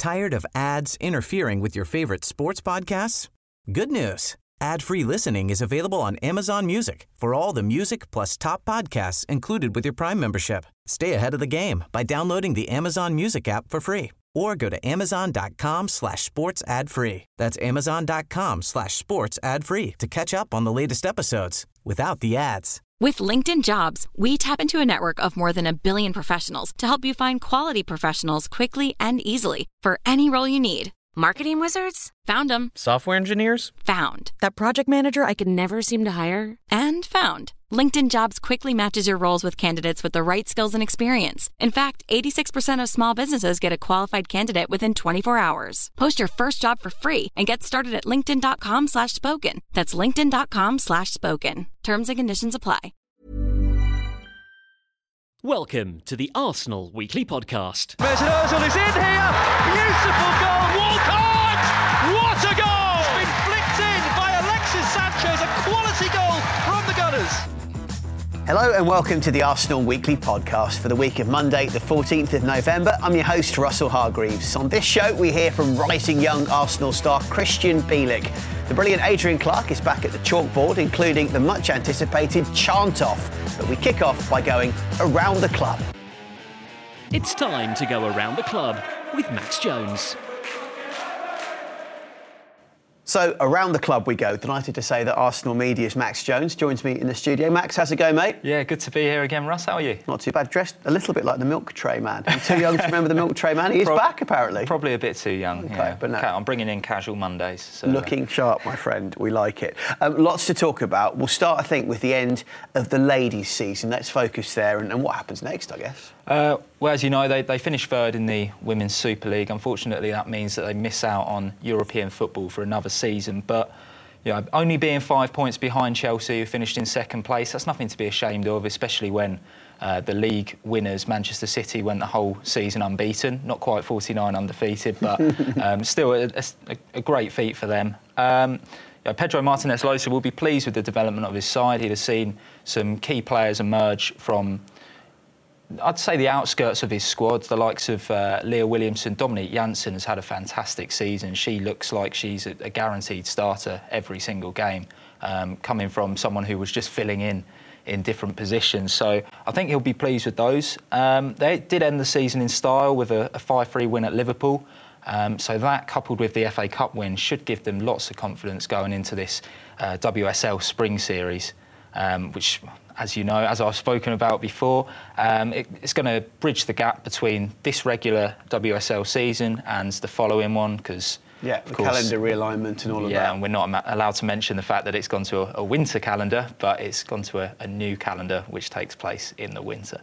Tired of ads interfering with your favorite sports podcasts? Good news. Ad-free listening is available on Amazon Music for all the music plus top podcasts included with your Prime membership. Stay ahead of the game by downloading the Amazon Music app for free or go to amazon.com/sports ad free. That's amazon.com/sports ad free to catch up on the latest episodes without the ads. With LinkedIn Jobs, we tap into a network of more than 1 billion professionals to help you find quality professionals quickly and easily for any role you need. Marketing wizards? Found them. Software engineers? Found. That project manager I could never seem to hire? And found. LinkedIn Jobs quickly matches your roles with candidates with the right skills and experience. In fact, 86% of small businesses get a qualified candidate within 24 hours. Post your first job for free and get started at linkedin.com/spoken. That's linkedin.com/spoken. Terms and conditions apply. Welcome to the Arsenal Weekly Podcast. Mesut Ozil is in here. Beautiful goal. Walcott! What a goal! It's been flicked in by Alexis Sanchez. A quality goal from the Gunners. Hello and welcome to the Arsenal Weekly Podcast for the week of Monday, the 14th of November. I'm your host, Russell Hargreaves. On this show, we hear from rising young Arsenal star Krystian Bielik. The brilliant Adrian Clarke is back at the chalkboard, including the much-anticipated chant-off. But we kick off by going around the club. It's time to go around the club with Max Jones. So, around the club we go. Delighted to say that Arsenal Media's Max Jones joins me in the studio. Max, how's it going, mate? Yeah, good to be here again, Russ. How are you? Not too bad. Dressed a little bit like the Milk Tray Man. You're too young to remember the Milk Tray Man. He is back, apparently. Probably a bit too young. Okay, yeah. but no. I'm bringing in casual Mondays. So, Looking sharp, my friend. We like it. Lots to talk about. We'll start, I think, with the end of the ladies' season. Let's focus there and what happens next, I guess. Well, as you know, they finished third in the Women's Super League. Unfortunately, that means that they miss out on European football for another season. But only being 5 points behind Chelsea, who finished in second place, that's nothing to be ashamed of, especially when the league winners, Manchester City, went the whole season unbeaten. Not quite 49 undefeated, but still a great feat for them. Pedro Martinez Losa will be pleased with the development of his side. He'd have seen some key players emerge from, I'd say, the outskirts of his squad, the likes of Leah Williamson. Dominique Janssen has had a fantastic season. She looks like she's a guaranteed starter every single game, coming from someone who was just filling in different positions. So I think he'll be pleased with those. They did end the season in style with a 5-3 win at Liverpool. So that, coupled with the FA Cup win, should give them lots of confidence going into this WSL Spring Series, which, as you know, as I've spoken about before, it's going to bridge the gap between this regular WSL season and the following one, because the calendar realignment and all of that. Yeah, and we're not allowed to mention the fact that it's gone to a winter calendar, but it's gone to a new calendar which takes place in the winter.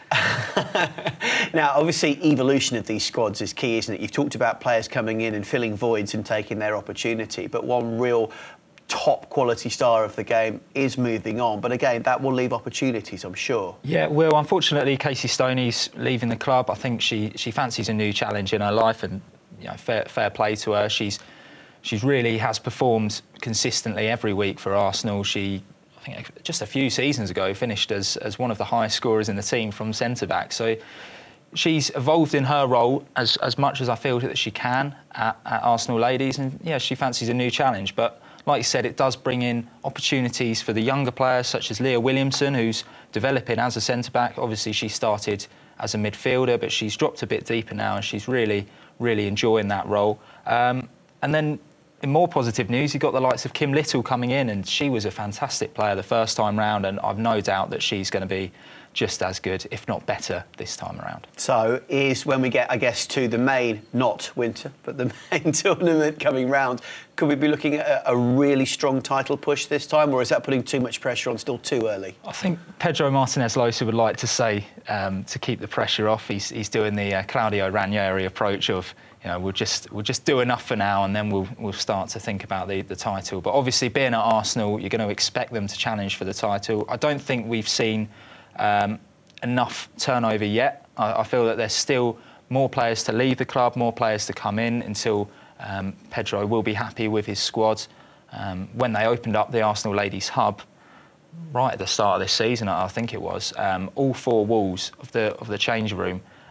Now, obviously, evolution of these squads is key, isn't it? You've talked about players coming in and filling voids and taking their opportunity, but one real top quality star of the game is moving on. But again, that will leave opportunities, I'm sure. Yeah, well, unfortunately, Casey Stoney's leaving the club. I think she fancies a new challenge in her life, and fair play to her. She's really has performed consistently every week for Arsenal. I think just a few seasons ago, finished as one of the highest scorers in the team from centre-back. So she's evolved in her role as much as I feel that she can at Arsenal Ladies. And, she fancies a new challenge. But like you said, it does bring in opportunities for the younger players, such as Leah Williamson, who's developing as a centre-back. Obviously, she started as a midfielder, but she's dropped a bit deeper now, and she's really, really enjoying that role. And then, in more positive news, you've got the likes of Kim Little coming in, and she was a fantastic player the first time round, and I've no doubt that she's going to be just as good, if not better, this time around. So is when we get, I guess, to the main, not winter, but the main tournament coming round, could we be looking at a really strong title push this time, or is that putting too much pressure on, still too early? I think Pedro Martinez Losa would like to say, to keep the pressure off, he's doing the Claudio Ranieri approach of, we'll just do enough for now, and then we'll start to think about the title. But obviously, being at Arsenal, you're going to expect them to challenge for the title. I don't think we've seen enough turnover yet. I feel that there's still more players to leave the club, more players to come in until Pedro will be happy with his squad. When they opened up the Arsenal Ladies Hub right at the start of this season, I think it was, all four walls of the change room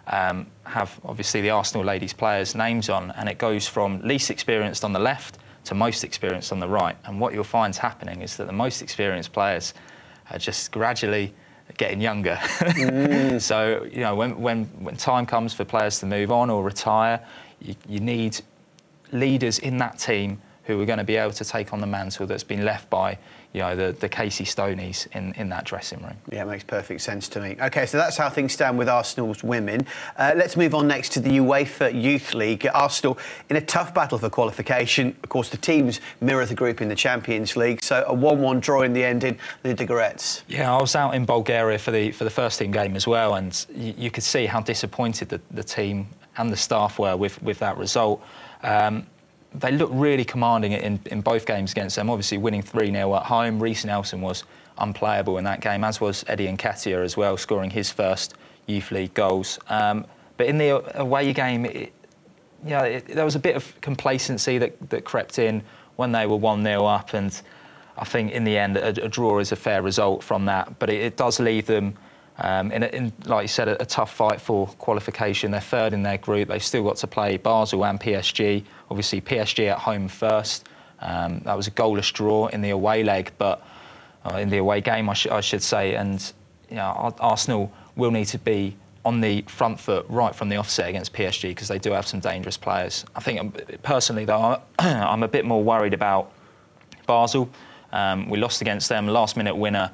have obviously the Arsenal ladies players' names on, and it goes from least experienced on the left to most experienced on the right. And what you'll find happening is that the most experienced players are just gradually getting younger. So, you know, when time comes for players to move on or retire, you need leaders in that team who are going to be able to take on the mantle that's been left by, you know, the Casey Stoneys in that dressing room. Yeah, it makes perfect sense to me. OK, so that's how things stand with Arsenal's women. Let's move on next to the UEFA Youth League. Arsenal in a tough battle for qualification. Of course, the teams mirror the group in the Champions League, so a 1-1 draw in the end in Ludogorets. Yeah, I was out in Bulgaria for the first team game as well, and you could see how disappointed the team and the staff were with that result. They looked really commanding in both games against them. Obviously, winning 3-0 at home. Reece Nelson was unplayable in that game, as was Eddie Nketiah as well, scoring his first Youth League goals. But in the away game, there was a bit of complacency that crept in when they were 1-0 up, and I think in the end a draw is a fair result from that. But it does leave them in like you said, a tough fight for qualification. They're third in their group. They've still got to play Basel and PSG. Obviously, PSG at home first. That was a goalless draw in the away leg, but in the away game, I should say. And you know, Arsenal will need to be on the front foot right from the offset against PSG because they do have some dangerous players. I think personally, though, I'm a bit more worried about Basel. We lost against them, last-minute winner.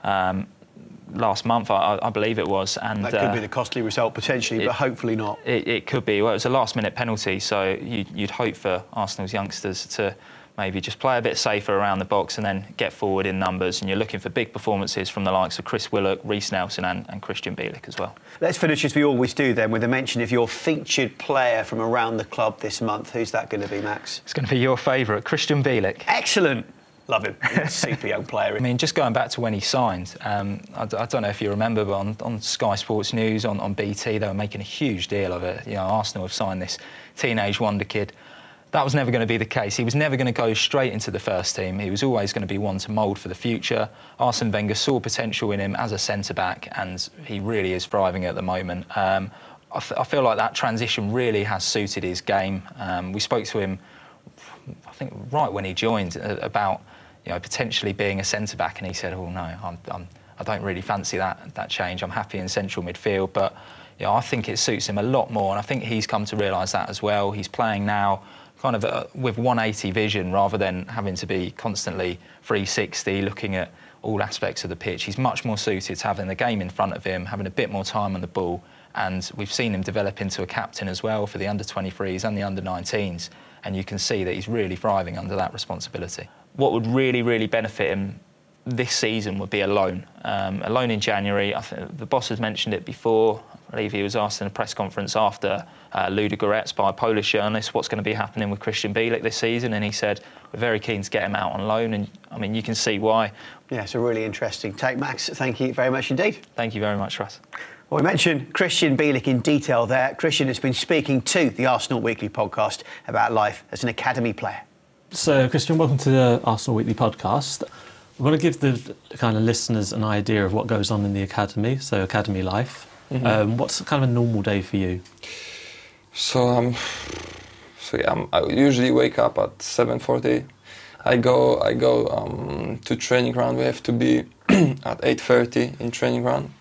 Last month, I believe it was. And that could be the costly result potentially, but hopefully not. It could be. Well, it was a last-minute penalty, so you'd hope for Arsenal's youngsters to maybe just play a bit safer around the box and then get forward in numbers. And you're looking for big performances from the likes of Chris Willock, Reece Nelson and Christian Bielik as well. Let's finish, as we always do then, with a mention of your featured player from around the club this month. Who's that going to be, Max? It's going to be your favourite, Christian Bielik. Excellent. Love him. Super young player. I mean, just going back to when he signed, I don't know if you remember, but on Sky Sports News, on BT, they were making a huge deal of it. You know, Arsenal have signed this teenage wonder kid. That was never going to be the case. He was never going to go straight into the first team. He was always going to be one to mould for the future. Arsene Wenger saw potential in him as a centre-back, and he really is thriving at the moment. I feel like that transition really has suited his game. We spoke to him, I think, right when he joined about, you know, potentially being a centre-back, and he said, "Oh no, I don't really fancy that change. I'm happy in central midfield." But you know, I think it suits him a lot more, and I think he's come to realise that as well. He's playing now kind of with 180 vision rather than having to be constantly 360, looking at all aspects of the pitch. He's much more suited to having the game in front of him, having a bit more time on the ball, and we've seen him develop into a captain as well for the under-23s and the under-19s, and you can see that he's really thriving under that responsibility. What would really, really benefit him this season would be a loan. A loan in January. I think the boss has mentioned it before. I believe he was asked in a press conference after Ludogorets by a Polish journalist what's going to be happening with Christian Bielik this season, and he said we're very keen to get him out on loan, and I mean you can see why. Yeah, it's a really interesting take, Max. Thank you very much indeed. Thank you very much, Russ. Well, we mentioned Christian Bielik in detail there. Christian has been speaking to the Arsenal Weekly podcast about life as an academy player. So, Christian, welcome to the Arsenal Weekly podcast. We want to give the kind of listeners an idea of what goes on in the academy, so academy life. Mm-hmm. What's kind of a normal day for you? I usually wake up at 7:40. I go to training ground. We have to be at 8:30 in training ground.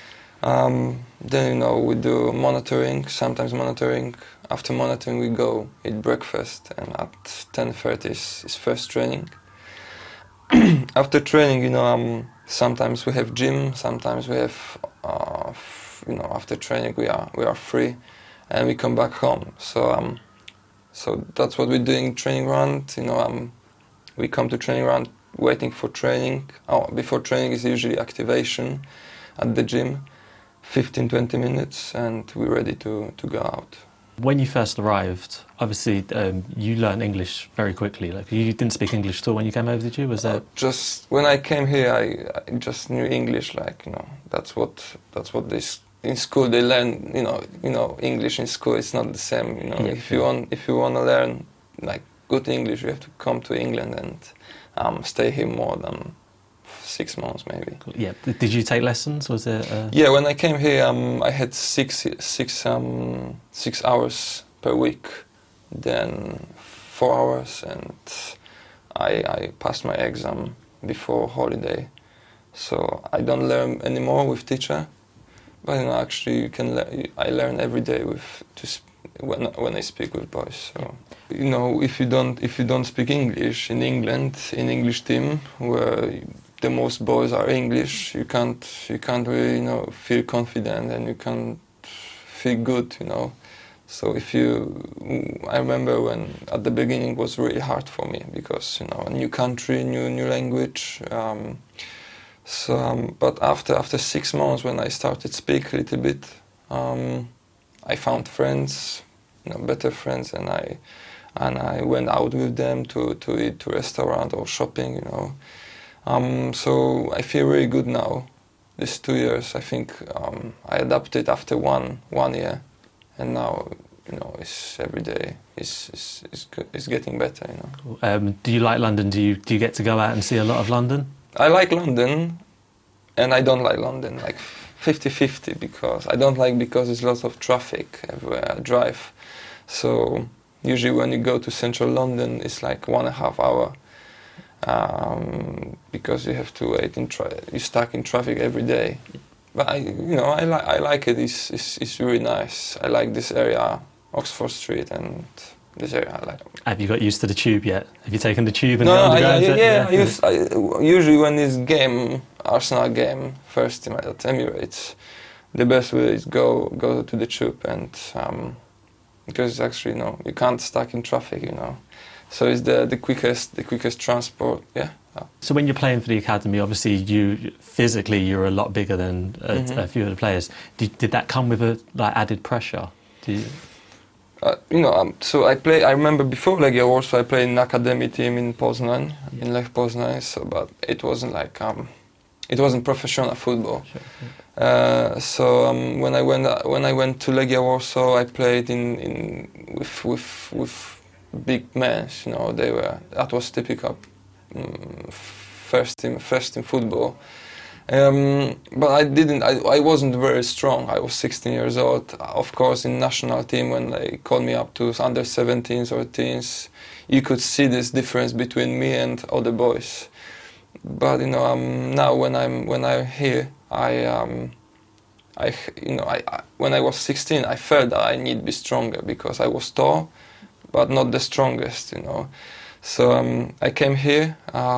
Then we do monitoring. Sometimes monitoring. After monitoring, we go eat breakfast, and at 10:30 is first training. After training, sometimes we have gym. Sometimes we have, after training we are free, and we come back home. So that's what we're doing in training ground. We come to training ground waiting for training. Before training is usually activation at the gym, 15-20 minutes, and we're ready to go out. When you first arrived, obviously you learned English very quickly. Like, you didn't speak English at all when you came over, did you? Was that just when I came here? I just knew English. That's what this in school they learn. English in school is not the same. Yeah. If you want to learn good English, you have to come to England and stay here more than 6 months maybe. Yeah. Did you take lessons? Was it? Yeah, when I came here, I had 6 hours per week, then 4 hours, and I passed my exam before holiday. So I don't learn anymore with teacher, but actually you can. I learn every day when I speak with boys. So if you don't speak English in England, in English team where the most boys are English, you can't really feel confident and you can't feel good. So I remember when at the beginning it was really hard for me because a new country, new language. But after 6 months, when I started speak a little bit, I found friends, better friends, and I went out with them to eat to restaurant or shopping. So I feel really good now. These 2 years, I think I adapted after one year, and now it's every day. It's getting better. Do you like London? Do you get to go out and see a lot of London? I like London, and I don't like London, like 50-50, because I don't like because there's lots of traffic everywhere I drive. So usually when you go to central London, it's like 1.5 hours because you have to wait you're stuck in traffic every day. But I like it. It's really nice. I like this area, Oxford Street, and this area I like. Have you got used to the tube yet? Have you taken the tube and the underground? Usually when this game, Arsenal game, first team at Emirates, the best way is go to the tube, and because it's actually you can't stuck in traffic, so it's the quickest transport. Yeah. So when you're playing for the academy, obviously you're a lot bigger than a few of the players. Did that come with added pressure? So I remember before Legia Warsaw, I played in academy team in Poznań, in Lech Poznań. So, but it wasn't it wasn't professional football. Sure, yeah. So when I went to Legia Warsaw, I played with big men. That was typical first team football. But I wasn't very strong. I was 16 years old. Of course, in national team, when they called me up to under 17s or teens, you could see this difference between me and other boys. But now when I'm here, when I was 16, I felt that I need to be stronger because I was tall, but not the strongest. So I came here.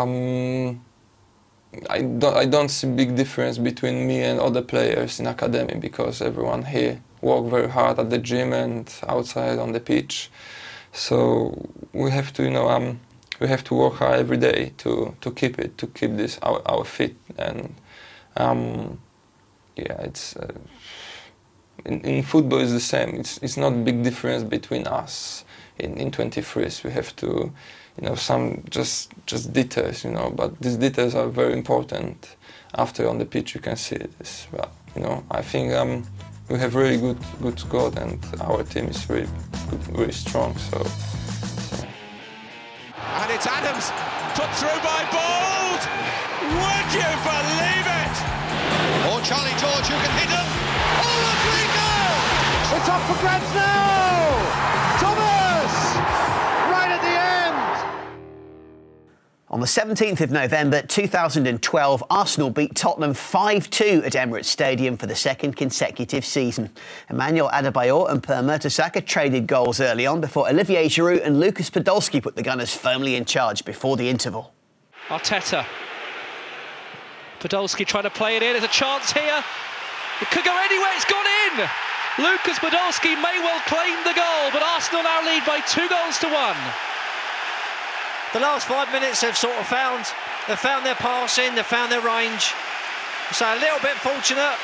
I don't see big difference between me and other players in academy because everyone here work very hard at the gym and outside on the pitch. So we have to work hard every day to keep this our fit, and it's in football it's the same. It's not big difference between us in 23s. We have to. Some just details, but these details are very important. After on the pitch, you can see this. But I think we have really good squad, and our team is really good, really strong. So. And it's Adams put through by Bold. Would you believe it? Or Charlie George, who can hit him. Oh, Rodrigo! It's up for grabs now. Thomas. On the 17th of November 2012, Arsenal beat Tottenham 5-2 at Emirates Stadium for the second consecutive season. Emmanuel Adebayor and Per Mertesacker traded goals early on before Olivier Giroud and Lucas Podolski put the Gunners firmly in charge before the interval. Arteta. Podolski trying to play it in. There's a chance here. It could go anywhere. It's gone in. Lucas Podolski may well claim the goal, but Arsenal now lead by 2-1. The last 5 minutes they've found their passing, they've found their range. So a little bit fortunate.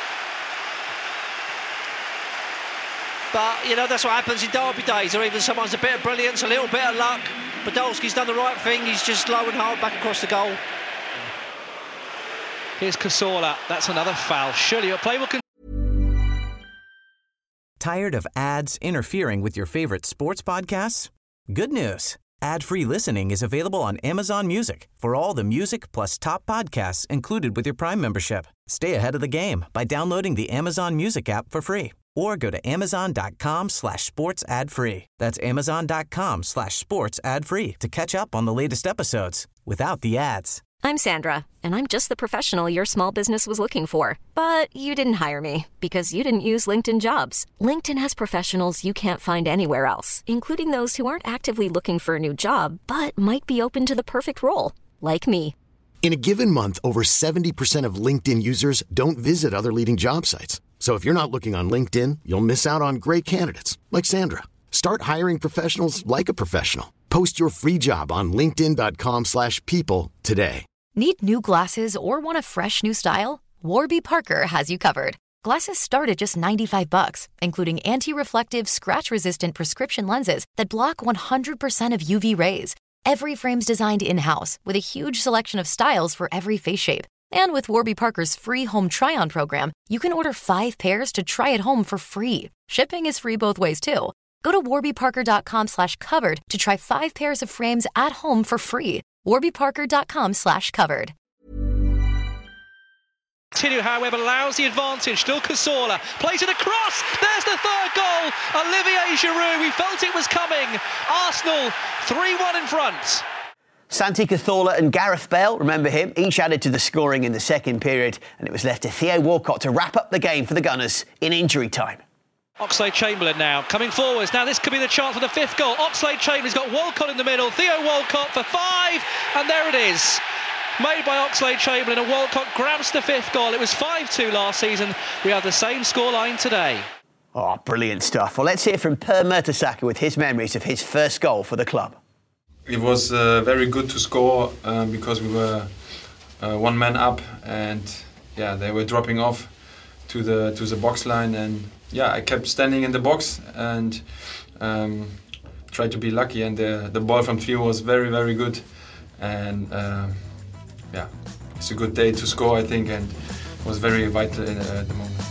But, that's what happens in derby days, or even someone's a bit of brilliance, a little bit of luck. Podolski's done the right thing, he's just low and hard back across the goal. Here's Cazorla, that's another foul. Surely your play will continue. Tired of ads interfering with your favorite sports podcasts? Good news. Ad-free listening is available on Amazon Music for all the music plus top podcasts included with your Prime membership. Stay ahead of the game by downloading the Amazon Music app for free or go to amazon.com/sports ad free. That's amazon.com/sports ad free to catch up on the latest episodes without the ads. I'm Sandra, and I'm just the professional your small business was looking for. But you didn't hire me because you didn't use LinkedIn Jobs. LinkedIn has professionals you can't find anywhere else, including those who aren't actively looking for a new job, but might be open to the perfect role, like me. In a given month, over 70% of LinkedIn users don't visit other leading job sites. So if you're not looking on LinkedIn, you'll miss out on great candidates like Sandra. Start hiring professionals like a professional. Post your free job on linkedin.com/people today. Need new glasses or want a fresh new style? Warby Parker has you covered. Glasses start at just $95, including anti-reflective, scratch-resistant prescription lenses that block 100% of UV rays. Every frame's designed in-house with a huge selection of styles for every face shape. And with Warby Parker's free home try-on program, you can order 5 pairs to try at home for free. Shipping is free both ways, too. Go to warbyparker.com/covered to try 5 pairs of frames at home for free. warbyparker.com/covered. Tinu, however, allows the advantage. Still Cazorla. Plays it across. There's the third goal. Olivier Giroud. We felt it was coming. Arsenal 3-1 in front. Santi Cazorla and Gareth Bale, remember him, each added to the scoring in the second period, and it was left to Theo Walcott to wrap up the game for the Gunners in injury time. Oxlade-Chamberlain now coming forwards. Now this could be the chance for the 5th goal. Oxlade-Chamberlain's got Walcott in the middle. Theo Walcott for 5, and there it is. Made by Oxlade-Chamberlain, and Walcott grabs the 5th goal. It was 5-2 last season. We have the same scoreline today. Oh, brilliant stuff. Well, let's hear from Per Mertesacker with his memories of his first goal for the club. It was very good to score because we were one man up, and they were dropping off to the box line, and I kept standing in the box and tried to be lucky, and the ball from Theo was very, very good, and it's a good day to score, I think, and it was very vital at the moment.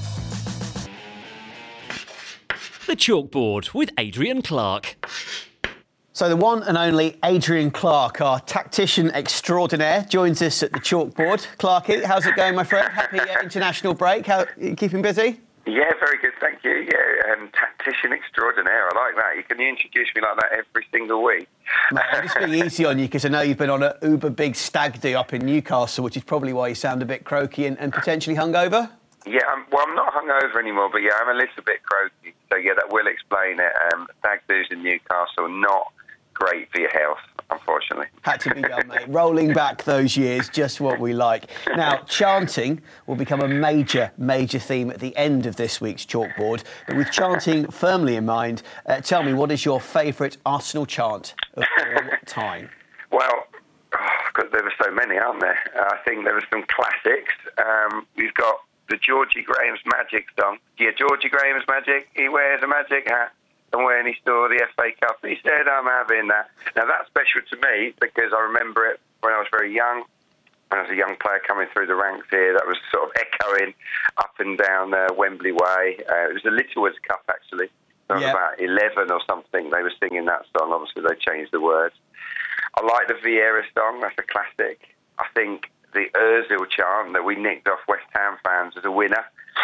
The Chalkboard with Adrian Clark. So the one and only Adrian Clark, our tactician extraordinaire, joins us at the Chalkboard. Clarky, how's it going, my friend? Happy international break. How you keeping busy? Yeah, very good, thank you. Yeah, tactician extraordinaire, I like that. You can introduce me like that every single week. Mate, I'm just being easy on you because I know you've been on an uber big stag do up in Newcastle, which is probably why you sound a bit croaky and potentially hungover. Yeah, I'm not hungover anymore, but I'm a little bit croaky. So that will explain it. Stag do's in Newcastle, not great for your health, unfortunately. Had to be done, mate. Rolling back those years, just what we like. Now, chanting will become a major, major theme at the end of this week's Chalkboard. But with chanting firmly in mind, tell me, what is your favourite Arsenal chant of all time? Well, because there were so many, aren't there? I think there were some classics. We've got the Georgie Graham's Magic song. Yeah, Georgie Graham's Magic, he wears a magic hat. And when he saw the FA Cup, he said, I'm having that. Now, that's special to me because I remember it when I was very young. When I was a young player coming through the ranks here, that was sort of echoing up and down Wembley Way. It was the Littlewoods Cup, actually. I was about 11 or something. They were singing that song. Obviously, they changed the words. I like the Vieira song. That's a classic. I think the Ozil chant that we nicked off West Ham fans as a winner,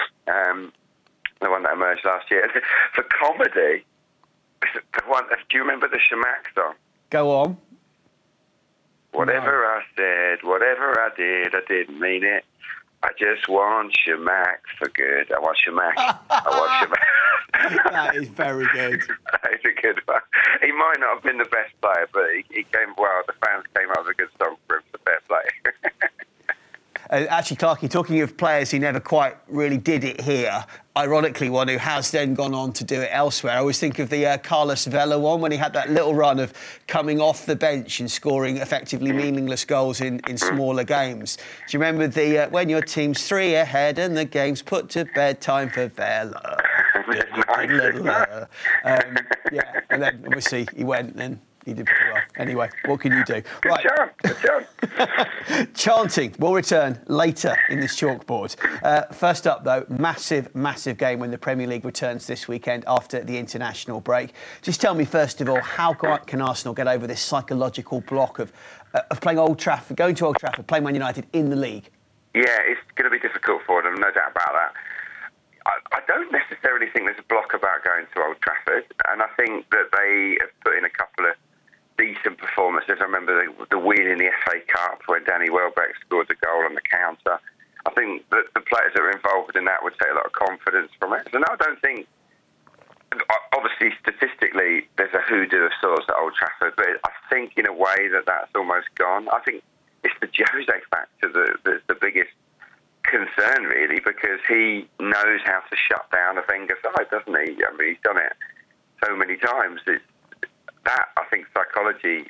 the one that emerged last year. For comedy... do you remember the Shamak song? Go on. Whatever I said, whatever I didn't mean it. I just want Shamak for good. I want Shamak. I want Shamak. That is very good. That is a good one. He might not have been the best player, but he came well. The fans came up with a good song for him, so fair play. Actually, Clarky, talking of players who never quite really did it here, ironically, one who has then gone on to do it elsewhere. I always think of the Carlos Vela one when he had that little run of coming off the bench and scoring effectively meaningless goals in smaller games. Do you remember the when your team's 3 ahead and the game's put to bed, time for Vela? And then obviously he went and he did pretty well. Anyway, what can you do? Good chance. Chanting will return later in this chalkboard. First up, though, massive game when the Premier League returns this weekend after the international break. Just tell me, first of all, how can Arsenal get over this psychological block of playing Old Trafford, going to Old Trafford, playing Man United in the league? Yeah, it's going to be difficult for them, no doubt about that. I don't necessarily think there's a block about going to Old Trafford, and I think that they have put in a couple of decent performances. I remember the win in the FA Cup where Danny Welbeck scored the goal on the counter. I think that the players that are involved in that would take a lot of confidence from it. So no, I don't think... Obviously, statistically, there's a hoodoo of sorts at Old Trafford, but I think in a way that's almost gone. I think it's the Jose factor that's the biggest concern, really, because he knows how to shut down a Wenger side, doesn't he? I mean, he's done it so many times. That, I think, psychologically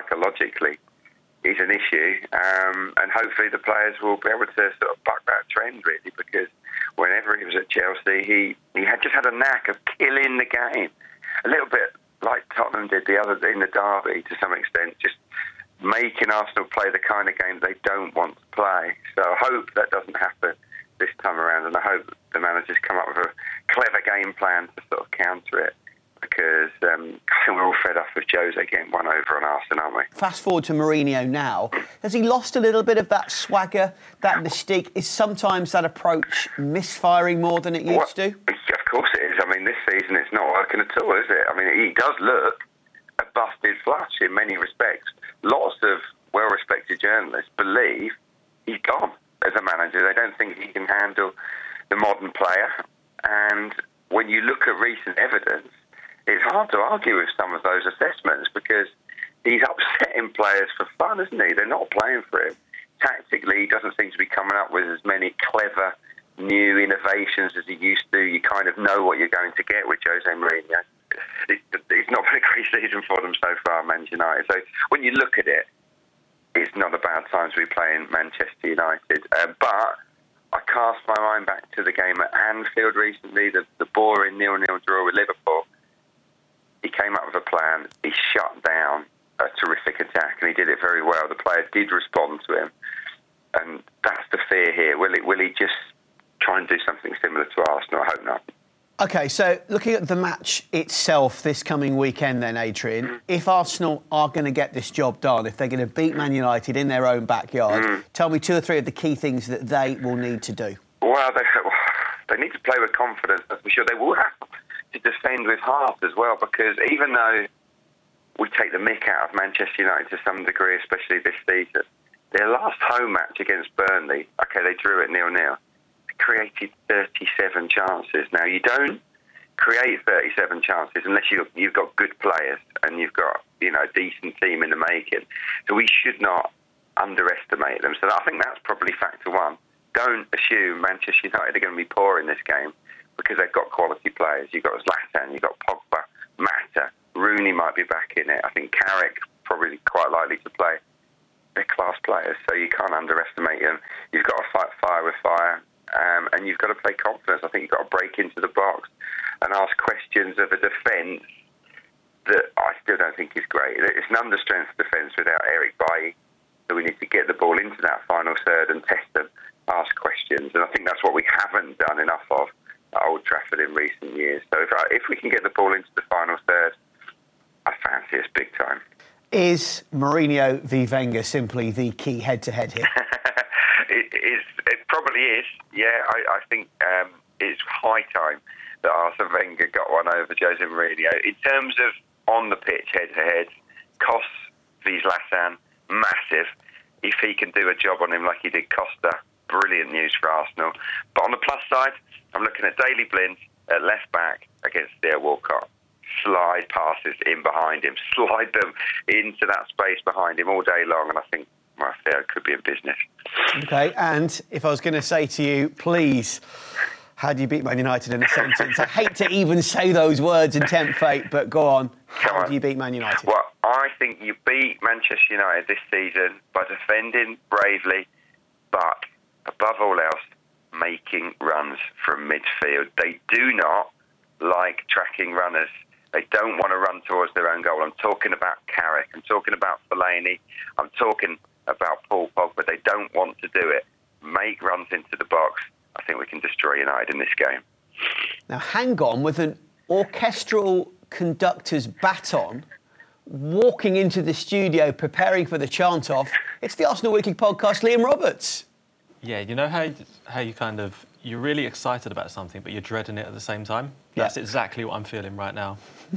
is an issue, and hopefully the players will be able to sort of buck that trend, really, because whenever he was at Chelsea, he had just had a knack of killing the game, a little bit like Tottenham did in the derby to some extent, just making Arsenal play the kind of game they don't want to play. So I hope that doesn't happen this time around, and I hope the managers come up with a clever game plan to sort of counter it, because I think we're all fed up with Jose getting one over on Arsenal, aren't we? Fast forward to Mourinho now. Has he lost a little bit of that swagger, that mystique? Is sometimes that approach misfiring more than it used to? Of course it is. I mean, this season it's not working at all, is it? I mean, he does look a busted flush in many respects. Lots of well-respected journalists believe he's gone as a manager. They don't think he can handle the modern player. And when you look at recent evidence, it's hard to argue with some of those assessments, because he's upsetting players for fun, isn't he? They're not playing for him. Tactically, he doesn't seem to be coming up with as many clever new innovations as he used to. You kind of know what you're going to get with Jose Mourinho. It's not been a great season for them so far, Manchester United. So when you look at it, it's not a bad time to be playing Manchester United. But I cast my mind back to the game at Anfield recently, the boring 0-0 draw with Liverpool. He came up with a plan. He shut down a terrific attack, and he did it very well. The players did respond to him, and that's the fear here. Will he just try and do something similar to Arsenal? I hope not. OK, so looking at the match itself this coming weekend then, Adrian, if Arsenal are going to get this job done, if they're going to beat Man United in their own backyard, tell me 2 or 3 of the key things that they will need to do. Well, they need to play with confidence, that's for sure. They will have to defend with heart as well, because even though we take the mick out of Manchester United to some degree, especially this season, their last home match against Burnley, OK, they drew it 0-0. Created 37 chances. Now, you don't create 37 chances unless you've got good players and you've got, a decent team in the making. So we should not underestimate them. So I think that's probably factor one. Don't assume Manchester United are going to be poor in this game, because they've got quality players. You've got Zlatan, you've got Pogba, Mata, Rooney might be back in it. I think Carrick probably quite likely to play. They're class players, so you can't underestimate them. You've got to fight fire with fire. And you've got to play confidence. I think you've got to break into the box and ask questions of a defence that I still don't think is great. It's an understrength defence without Eric Bailly, so we need to get the ball into that final third and test them, ask questions, and I think that's what we haven't done enough of at Old Trafford in recent years. So if we can get the ball into the final third, I fancy us big time. Is Mourinho v Wenger simply the key head-to-head here? It probably is. Yeah, I think it's high time that Arsene Wenger got one over Jose Mourinho. In terms of on the pitch, head-to-head, costs v Zlatan, massive. If he can do a job on him like he did Costa, brilliant news for Arsenal. But on the plus side, I'm looking at Daley Blind at left back against Theo Walcott. Slide passes in behind him, slide them into that space behind him all day long, and I think Theo could be in business. OK, and if I was going to say to you, please, how do you beat Man United in a sentence? I hate to even say those words and tempt fate, but go on. How do you beat Man United? Well, I think you beat Manchester United this season by defending bravely, but above all else, making runs from midfield. They do not like tracking runners They don't want to run towards their own goal. I'm talking about Carrick. I'm talking about Fellaini. I'm talking about Paul Pogba. They don't want to do it. Make runs into the box. I think we can destroy United in this game. Now, hang on, with an orchestral conductor's baton, walking into the studio, preparing for the chant-off, it's the Arsenal Weekly Podcast, Liam Roberts. Yeah, you know how you kind of, you're really excited about something, but you're dreading it at the same time? Yeah. That's exactly what I'm feeling right now.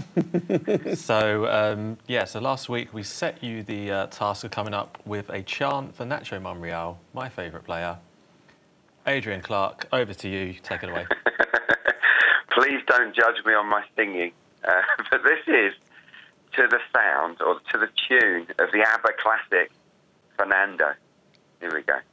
So last week we set you the task of coming up with a chant for Nacho Monreal, my favourite player. Adrian Clark, over to you. Take it away. Please don't judge me on my singing, but this is to the sound or to the tune of the ABBA classic Fernando. Here we go.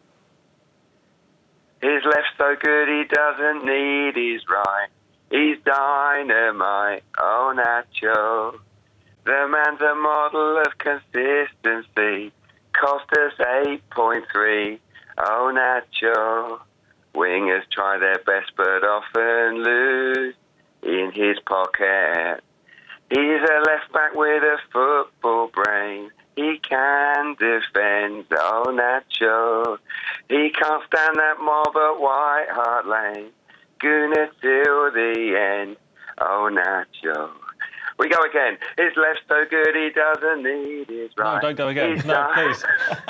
His left's so good he doesn't need his right. He's dynamite, oh Nacho. The man's a model of consistency. Cost us 8.3, oh Nacho. Wingers try their best but often lose in his pocket. He's a left back with a football brain. He can defend, oh Nacho. He can't stand that mob at White Hart Lane. Gonna till the end, oh Nacho. We go again. His left's so good he doesn't need his right. No, don't go again. No, please.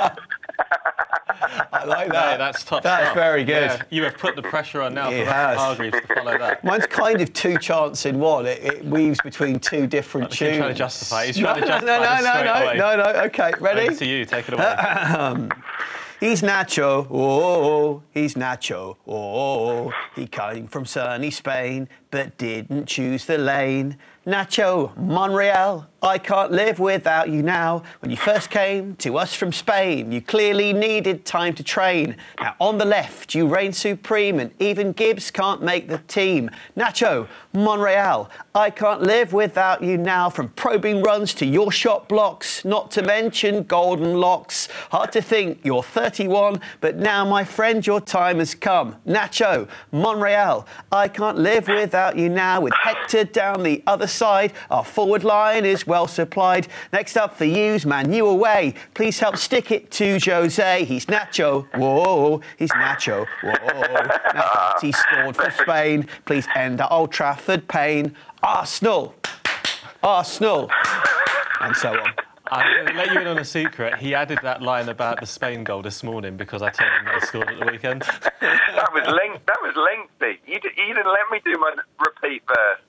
I like that. No, that's tough. That's stuff. very good. Yeah, you have put the pressure on now It for has. Hargreaves to follow that. Mine's kind of two chants in one. It weaves between two different tunes. He's trying to justify. He's trying to justify No. Okay, ready? Over to you. Take it away. He's Nacho, oh, he's Nacho, oh, he came from sunny Spain, but didn't choose the lane. Nacho Monreal, I can't live without you now. When you first came to us from Spain, you clearly needed time to train. Now on the left, you reign supreme, and even Gibbs can't make the team. Nacho Monreal, I can't live without you now. From probing runs to your shot blocks, not to mention golden locks. Hard to think you're 31, but now, my friend, your time has come. Nacho Monreal, I can't live without you now. With Hector down the other side, our forward line is well supplied. Next up for you's Man U away. Please help stick it to Jose. He's Nacho, whoa, he's Nacho, whoa. Now, he scored for Spain. Please end at Old Trafford pain. Arsenal, and so on. I'm going to let you in on a secret. He added that line about the Spain goal this morning because I told him that he scored at the weekend. That was lengthy. You didn't let me do my repeat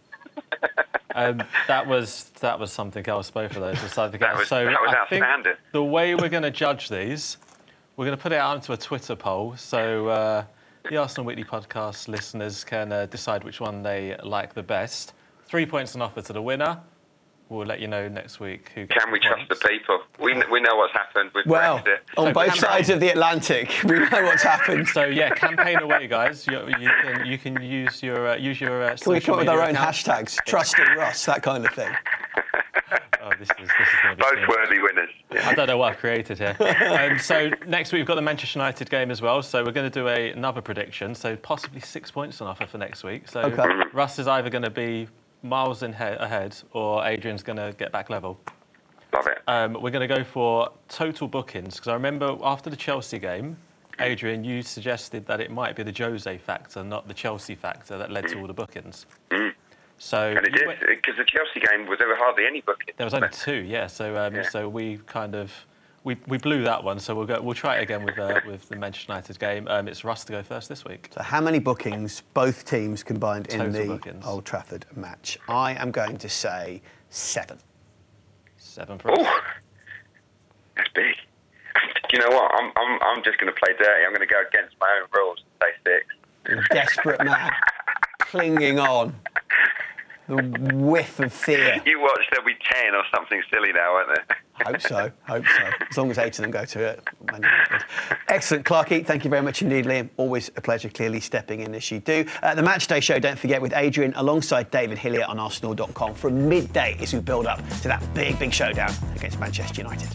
verse. That was something else, both of those. That was outstanding. The way we're going to judge these, we're going to put it out into a Twitter poll. So the Arsenal Weekly Podcast listeners can decide which one they like the best. 3 points on offer to the winner. We'll let you know next week who gets Can we trust the people? We know what's happened with Brexit. On both sides of the Atlantic, we know what's happened. So yeah, campaign away, guys. You can use your Can we come up with our own hashtags? Trusting Russ, that kind of thing. Oh, this is going to be both worthy winners. Yeah. I don't know what I've created here. So next week we've got the Manchester United game as well. So we're going to do another prediction. So possibly 6 points on offer for next week. So Russ is either going to be miles ahead, or Adrian's going to get back level. Love it. We're going to go for total bookings, because I remember after the Chelsea game, Adrian, you suggested that it might be the Jose factor, not the Chelsea factor, that led to all the bookings. So and it did, because the Chelsea game there were hardly any bookings. There was only two, yeah. So we kind of we blew that one. So we'll try it again with the Manchester United game. It's Russ to go first this week. So how many bookings both teams combined in Total the bookings. Old Trafford match? I am going to say 7. 7 for us. Oh, that's big. Do you know what? I'm just going to play dirty. I'm going to go against my own rules and say 6. Desperate man, clinging on. The whiff of fear. You watch, there'll be 10 or something silly now, won't there? Hope so. As long as 8 of them go to it. Excellent, Clarky. Thank you very much indeed, Liam. Always a pleasure, clearly stepping in as you do. The Matchday Show, don't forget, with Adrian alongside David Hillier on Arsenal.com from midday as we build up to that big showdown against Manchester United.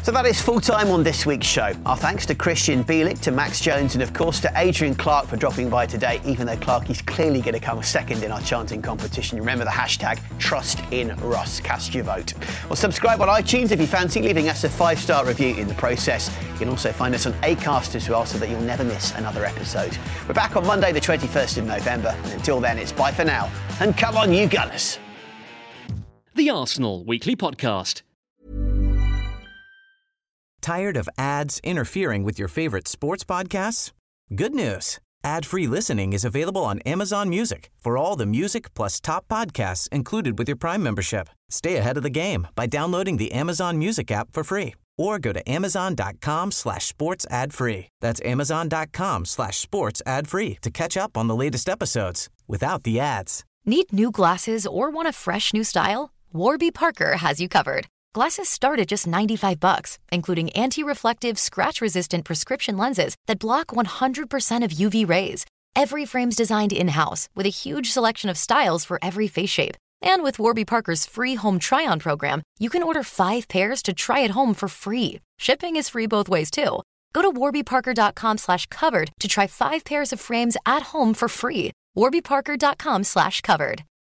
So that is full time on this week's show. Our thanks to Christian Bielik, to Max Jones, and of course to Adrian Clark for dropping by today, even though Clark is clearly going to come second in our chanting competition. Remember the hashtag #TrustInRuss. Cast your vote. Or subscribe on iTunes if you fancy, leaving us a 5-star review in the process. You can also find us on Acast as well, so that you'll never miss another episode. We're back on Monday the 21st of November. And until then, it's bye for now. And come on, you Gunners. The Arsenal Weekly Podcast. Tired of ads interfering with your favorite sports podcasts? Good news. Ad-free listening is available on Amazon Music for all the music plus top podcasts included with your Prime membership. Stay ahead of the game by downloading the Amazon Music app for free or go to amazon.com/sports ad free. That's amazon.com/sports ad free to catch up on the latest episodes without the ads. Need new glasses or want a fresh new style? Warby Parker has you covered. Glasses start at just $95, including anti-reflective, scratch-resistant prescription lenses that block 100% of UV rays. Every frame's designed in-house with a huge selection of styles for every face shape. And with Warby Parker's free home try-on program, you can order 5 pairs to try at home for free. Shipping is free both ways, too. Go to warbyparker.com/covered to try 5 pairs of frames at home for free. warbyparker.com/covered.